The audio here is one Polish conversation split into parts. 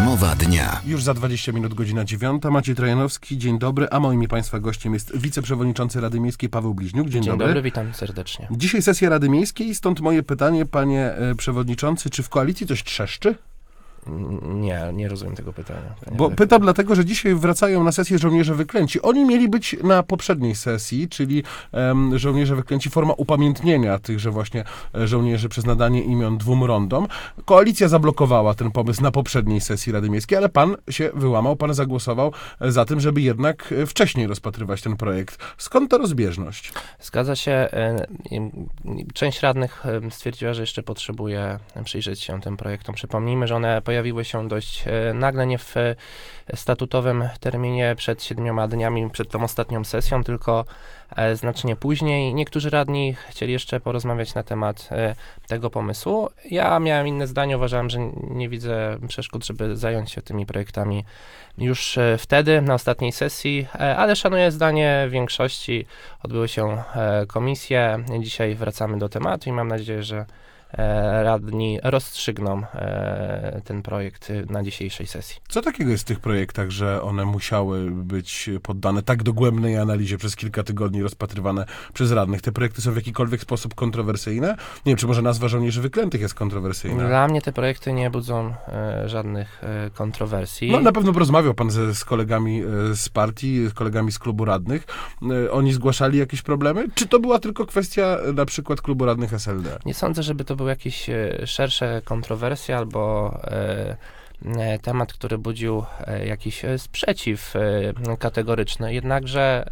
Rozmowa dnia. Już za 20 minut, godzina 9. Maciej Trajanowski, dzień dobry, a moim i Państwa gościem jest wiceprzewodniczący Rady Miejskiej Paweł Bliźniuk. Dzień dobry. Dzień dobry, witam serdecznie. Dzisiaj sesja Rady Miejskiej, stąd moje pytanie, panie przewodniczący, czy w koalicji coś trzeszczy? Nie rozumiem tego pytania. Bo pytam dlatego, że dzisiaj wracają na sesję żołnierze wyklęci. Oni mieli być na poprzedniej sesji, czyli żołnierze wyklęci, forma upamiętnienia tychże właśnie żołnierzy przez nadanie imion 2 rondom. Koalicja zablokowała ten pomysł na poprzedniej sesji Rady Miejskiej, ale pan się wyłamał, pan zagłosował za tym, żeby jednak wcześniej rozpatrywać ten projekt. Skąd ta rozbieżność? Zgadza się. Część radnych stwierdziła, że jeszcze potrzebuje przyjrzeć się tym projektom. Przypomnijmy, że one pojawiły się dość nagle, nie w statutowym terminie przed 7 dniami, przed tą ostatnią sesją, tylko znacznie później. Niektórzy radni chcieli jeszcze porozmawiać na temat tego pomysłu. Ja miałem inne zdanie, uważałem, że nie widzę przeszkód, żeby zająć się tymi projektami już wtedy, na ostatniej sesji, ale szanuję zdanie większości. Odbyły się komisje, dzisiaj wracamy do tematu i mam nadzieję, że radni rozstrzygną ten projekt na dzisiejszej sesji. Co takiego jest w tych projektach, że one musiały być poddane tak dogłębnej analizie przez kilka tygodni, rozpatrywane przez radnych? Te projekty są w jakikolwiek sposób kontrowersyjne? Nie wiem, czy może nazwa żołnierzy wyklętych jest kontrowersyjna? Dla mnie te projekty nie budzą żadnych kontrowersji. No na pewno rozmawiał pan z kolegami z partii, z kolegami z klubu radnych. Oni zgłaszali jakieś problemy? Czy to była tylko kwestia na przykład klubu radnych SLD? Nie sądzę, żeby to były jakieś szersze kontrowersje albo temat, który budził jakiś sprzeciw kategoryczny. Jednakże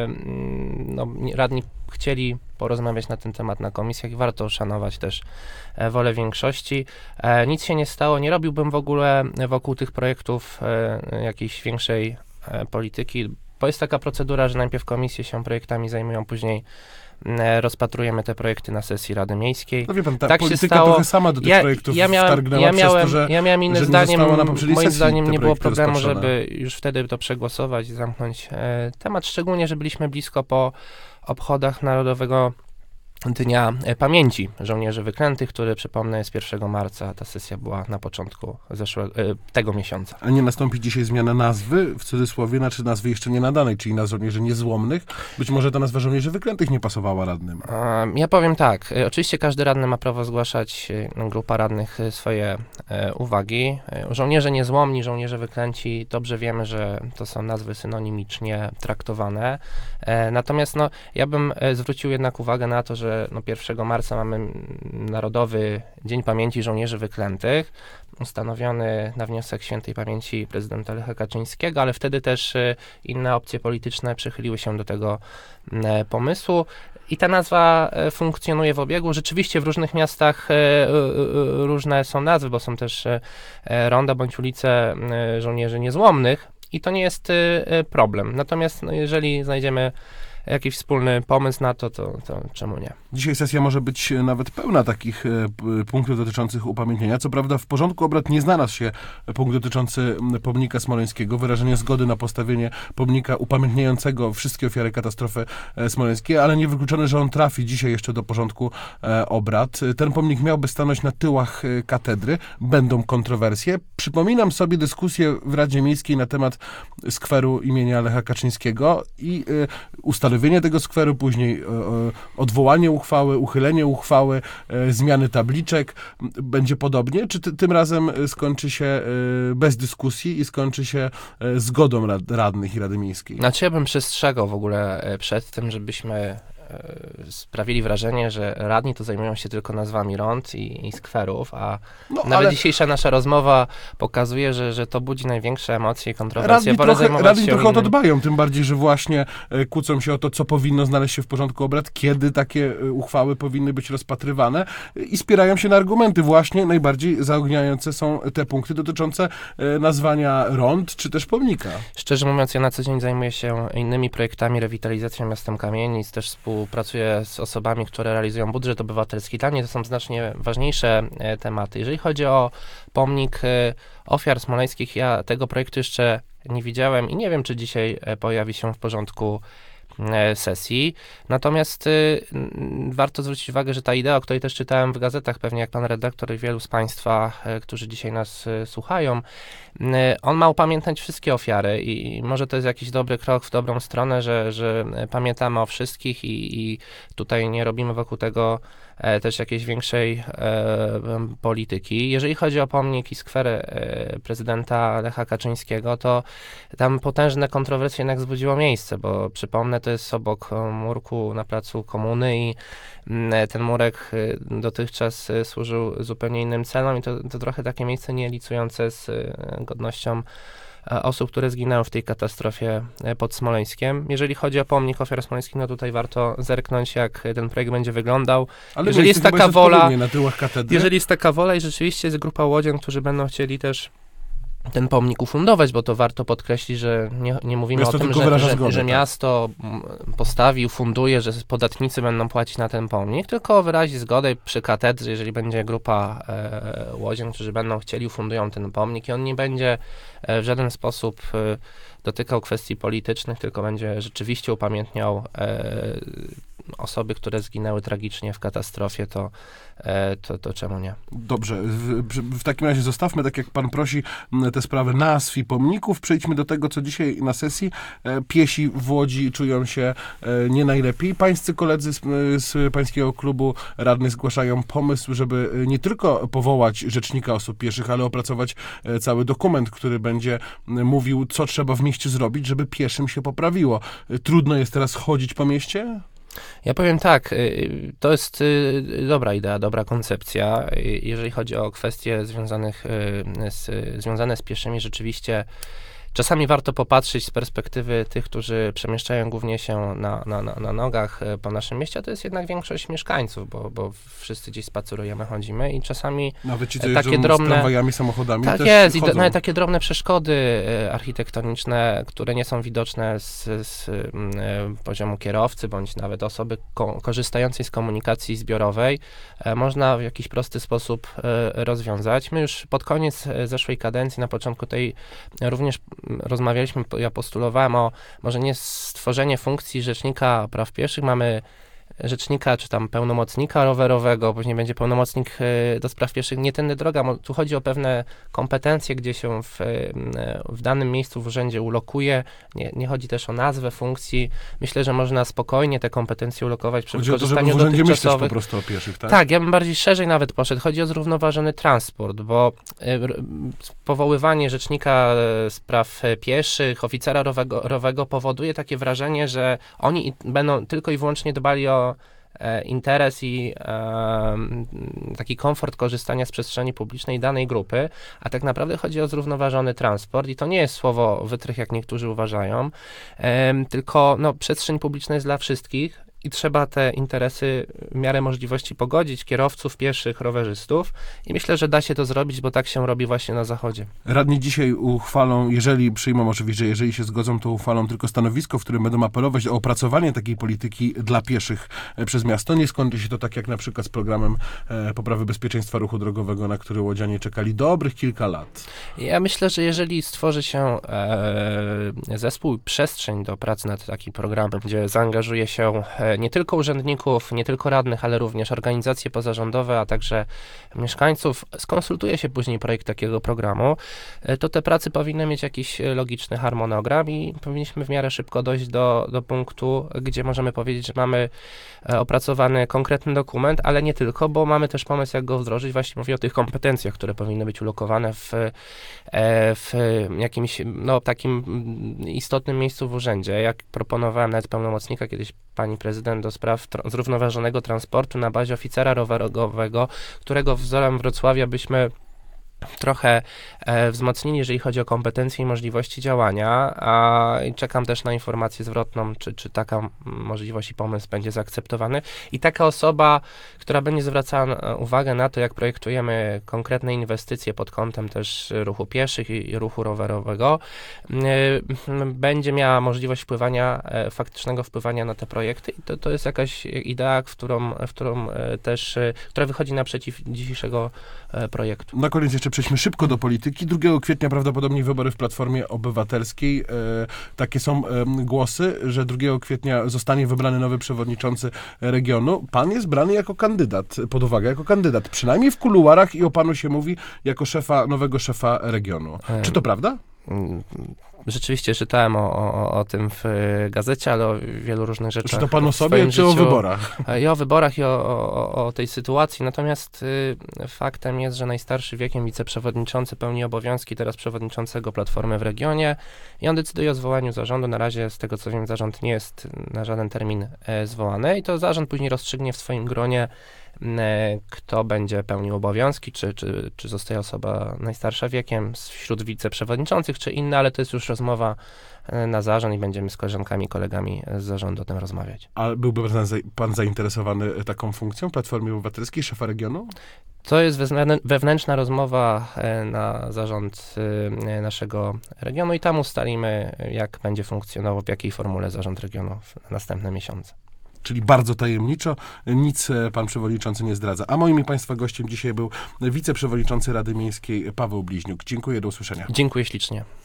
radni chcieli porozmawiać na ten temat na komisjach i warto szanować też wolę większości. Nic się nie stało, nie robiłbym w ogóle wokół tych projektów jakiejś większej polityki, bo jest taka procedura, że najpierw komisje się projektami zajmują, później rozpatrujemy te projekty na sesji Rady Miejskiej. No wie pan, ta tak polityka się stało. trochę sama do tych projektów wtargnęła przez to, że ja miałem inne że zdanie. Moim zdaniem nie było problemu, żeby już wtedy to przegłosować i zamknąć temat, szczególnie, że byliśmy blisko po obchodach Narodowego Dnia Pamięci Żołnierzy Wyklętych, który, przypomnę, jest 1 marca. Ta sesja była na początku tego miesiąca. A nie nastąpi dzisiaj zmiana nazwy, w cudzysłowie, znaczy nazwy jeszcze nie nadanej, czyli na żołnierzy niezłomnych? Być może ta nazwa żołnierzy wyklętych nie pasowała radnym. Ja powiem tak. Oczywiście każdy radny ma prawo zgłaszać, grupa radnych, swoje uwagi. Żołnierze niezłomni, żołnierze wyklęci, dobrze wiemy, że to są nazwy synonimicznie traktowane. Natomiast ja bym zwrócił jednak uwagę na to, że 1 marca mamy Narodowy Dzień Pamięci Żołnierzy Wyklętych, ustanowiony na wniosek świętej pamięci prezydenta Lecha Kaczyńskiego, ale wtedy też inne opcje polityczne przychyliły się do tego pomysłu. I ta nazwa funkcjonuje w obiegu. Rzeczywiście w różnych miastach różne są nazwy, bo są też ronda bądź ulice żołnierzy niezłomnych i to nie jest problem. Natomiast jeżeli znajdziemy jakiś wspólny pomysł na to czemu nie? Dzisiaj sesja może być nawet pełna takich punktów dotyczących upamiętnienia. Co prawda w porządku obrad nie znalazł się punkt dotyczący pomnika smoleńskiego, wyrażenie zgody na postawienie pomnika upamiętniającego wszystkie ofiary katastrofy smoleńskiej, ale niewykluczone, że on trafi dzisiaj jeszcze do porządku obrad. Ten pomnik miałby stanąć na tyłach katedry. Będą kontrowersje. Przypominam sobie dyskusję w Radzie Miejskiej na temat skweru imienia Lecha Kaczyńskiego i ustanowienie tego skweru, później odwołanie uchwały, uchylenie uchwały, zmiany tabliczek. Będzie podobnie? Czy tym razem skończy się bez dyskusji i skończy się zgodą radnych i Rady Miejskiej? Znaczy ja bym przestrzegał w ogóle przed tym, żebyśmy sprawili wrażenie, że radni to zajmują się tylko nazwami rond i skwerów, a nawet dzisiejsza nasza rozmowa pokazuje, że to budzi największe emocje i kontrowersje. Radni trochę o to dbają, tym bardziej, że właśnie kłócą się o to, co powinno znaleźć się w porządku obrad, kiedy takie uchwały powinny być rozpatrywane i spierają się na argumenty. Właśnie najbardziej zaogniające są te punkty dotyczące nazwania rond, czy też pomnika. Szczerze mówiąc, ja na co dzień zajmuję się innymi projektami, rewitalizacją miastem Kamienic, też współpracuję z osobami, które realizują budżet obywatelski. Dla mnie to są znacznie ważniejsze tematy. Jeżeli chodzi o pomnik ofiar smoleńskich, ja tego projektu jeszcze nie widziałem i nie wiem, czy dzisiaj pojawi się w porządku sesji. Natomiast warto zwrócić uwagę, że ta idea, o której też czytałem w gazetach, pewnie jak pan redaktor i wielu z państwa, którzy dzisiaj nas słuchają, on ma upamiętniać wszystkie ofiary i może to jest jakiś dobry krok w dobrą stronę, że pamiętamy o wszystkich i tutaj nie robimy wokół tego też jakiejś większej polityki. Jeżeli chodzi o pomnik i skwery prezydenta Lecha Kaczyńskiego, to tam potężne kontrowersje jednak wzbudziło miejsce, bo przypomnę, to jest obok murku na placu Komuny i ten murek dotychczas służył zupełnie innym celom i to trochę takie miejsce nielicujące z godnością osób, które zginęły w tej katastrofie pod Smoleńskiem. Jeżeli chodzi o pomnik ofiar smoleńskich, no tutaj warto zerknąć, jak ten projekt będzie wyglądał. Ale jeżeli jest taka wola, na tyłach katedry. jeżeli jest taka wola i rzeczywiście jest grupa łodzian, którzy będą chcieli też ten pomnik ufundować, bo to warto podkreślić, że nie mówimy o tym, że miasto postawi, ufunduje, że podatnicy będą płacić na ten pomnik, tylko wyrazi zgodę przy katedrze, jeżeli będzie grupa łodzian, którzy będą chcieli, ufundują ten pomnik i on nie będzie w żaden sposób dotykał kwestii politycznych, tylko będzie rzeczywiście upamiętniał osoby, które zginęły tragicznie w katastrofie, to czemu nie? Dobrze, w takim razie zostawmy, tak jak pan prosi, tę sprawę nazw i pomników. Przejdźmy do tego, co dzisiaj na sesji. Piesi w Łodzi czują się nie najlepiej. Pańscy koledzy z pańskiego klubu radnych zgłaszają pomysł, żeby nie tylko powołać rzecznika osób pieszych, ale opracować cały dokument, który będzie mówił, co trzeba w mieście zrobić, żeby pieszym się poprawiło. Trudno jest teraz chodzić po mieście? Ja powiem tak, to jest dobra idea, dobra koncepcja. Jeżeli chodzi o kwestie związane z pieszymi, rzeczywiście czasami warto popatrzeć z perspektywy tych, którzy przemieszczają głównie się na nogach po naszym mieście, a to jest jednak większość mieszkańców, bo wszyscy gdzieś spacerujemy, chodzimy i czasami nawet ci, co takie drobne... z tramwajami, samochodami tak też jest, chodzą. I nawet takie drobne przeszkody architektoniczne, które nie są widoczne z poziomu kierowcy, bądź nawet osoby korzystającej z komunikacji zbiorowej, można w jakiś prosty sposób rozwiązać. My już pod koniec zeszłej kadencji, na początku tej również rozmawialiśmy, ja postulowałem o może nie stworzenie funkcji rzecznika praw pieszych, mamy rzecznika, czy tam pełnomocnika rowerowego, później będzie pełnomocnik do spraw pieszych. Nie tędy droga, tu chodzi o pewne kompetencje, gdzie się w danym miejscu w urzędzie ulokuje. Nie chodzi też o nazwę funkcji. Myślę, że można spokojnie te kompetencje ulokować przy wykorzystaniu dotychczasowych. Po prostu o pieszych, tak? Tak, ja bym bardziej szerzej nawet poszedł. Chodzi o zrównoważony transport, bo powoływanie rzecznika spraw pieszych, oficera rowego powoduje takie wrażenie, że oni będą tylko i wyłącznie dbali o interes i taki komfort korzystania z przestrzeni publicznej danej grupy, a tak naprawdę chodzi o zrównoważony transport i to nie jest słowo wytrych, jak niektórzy uważają, tylko przestrzeń publiczna jest dla wszystkich i trzeba te interesy w miarę możliwości pogodzić, kierowców, pieszych, rowerzystów i myślę, że da się to zrobić, bo tak się robi właśnie na Zachodzie. Radni dzisiaj uchwalą, jeżeli przyjmą oczywiście, jeżeli się zgodzą, to uchwalą tylko stanowisko, w którym będą apelować o opracowanie takiej polityki dla pieszych przez miasto. Nie skończy się to tak jak na przykład z programem poprawy bezpieczeństwa ruchu drogowego, na który łodzianie czekali dobrych kilka lat. Ja myślę, że jeżeli stworzy się zespół, przestrzeń do pracy nad takim programem, gdzie zaangażuje się nie tylko urzędników, nie tylko radnych, ale również organizacje pozarządowe, a także mieszkańców, skonsultuje się później projekt takiego programu, to te prace powinny mieć jakiś logiczny harmonogram i powinniśmy w miarę szybko dojść do punktu, gdzie możemy powiedzieć, że mamy opracowany konkretny dokument, ale nie tylko, bo mamy też pomysł, jak go wdrożyć. Właśnie mówię o tych kompetencjach, które powinny być ulokowane w jakimś takim istotnym miejscu w urzędzie. Jak proponowałem nawet pełnomocnika kiedyś pani prezydent do spraw zrównoważonego transportu na bazie oficera rowerowego, którego wzorem Wrocławia byśmy trochę wzmocnili, jeżeli chodzi o kompetencje i możliwości działania, a czekam też na informację zwrotną, czy taka możliwość i pomysł będzie zaakceptowany. I taka osoba, która będzie zwracała uwagę na to, jak projektujemy konkretne inwestycje pod kątem też ruchu pieszych i ruchu rowerowego, będzie miała możliwość faktycznego wpływania na te projekty i to jest jakaś idea, która wychodzi naprzeciw dzisiejszego projektu. Na koniec jeszcze przejdźmy szybko do polityki. 2 kwietnia prawdopodobnie wybory w Platformie Obywatelskiej. Takie są głosy, że 2 kwietnia zostanie wybrany nowy przewodniczący regionu. Pan jest brany jako kandydat, pod uwagę jako kandydat. Przynajmniej w kuluarach i o panu się mówi jako nowego szefa regionu. Czy to prawda? Rzeczywiście czytałem o tym w gazecie, ale o wielu różnych rzeczach. Czy to pan o sobie, czy o wyborach? I o wyborach, i o tej sytuacji. Natomiast faktem jest, że najstarszy wiekiem wiceprzewodniczący pełni obowiązki teraz przewodniczącego Platformy w regionie i on decyduje o zwołaniu zarządu. Na razie, z tego co wiem, zarząd nie jest na żaden termin zwołany i to zarząd później rozstrzygnie w swoim gronie, kto będzie pełnił obowiązki, czy zostaje osoba najstarsza wiekiem wśród wiceprzewodniczących, czy inna, ale to jest już rozmowa na zarząd i będziemy z koleżankami, kolegami z zarządu o tym rozmawiać. A byłby pan zainteresowany taką funkcją Platformy Obywatelskiej, szefa regionu? To jest wewnętrzna rozmowa na zarząd naszego regionu i tam ustalimy, jak będzie funkcjonował, w jakiej formule zarząd regionu w następne miesiące. Czyli bardzo tajemniczo, nic pan przewodniczący nie zdradza. A moim i państwa gościem dzisiaj był wiceprzewodniczący Rady Miejskiej Paweł Bliźniuk. Dziękuję, do usłyszenia. Dziękuję ślicznie.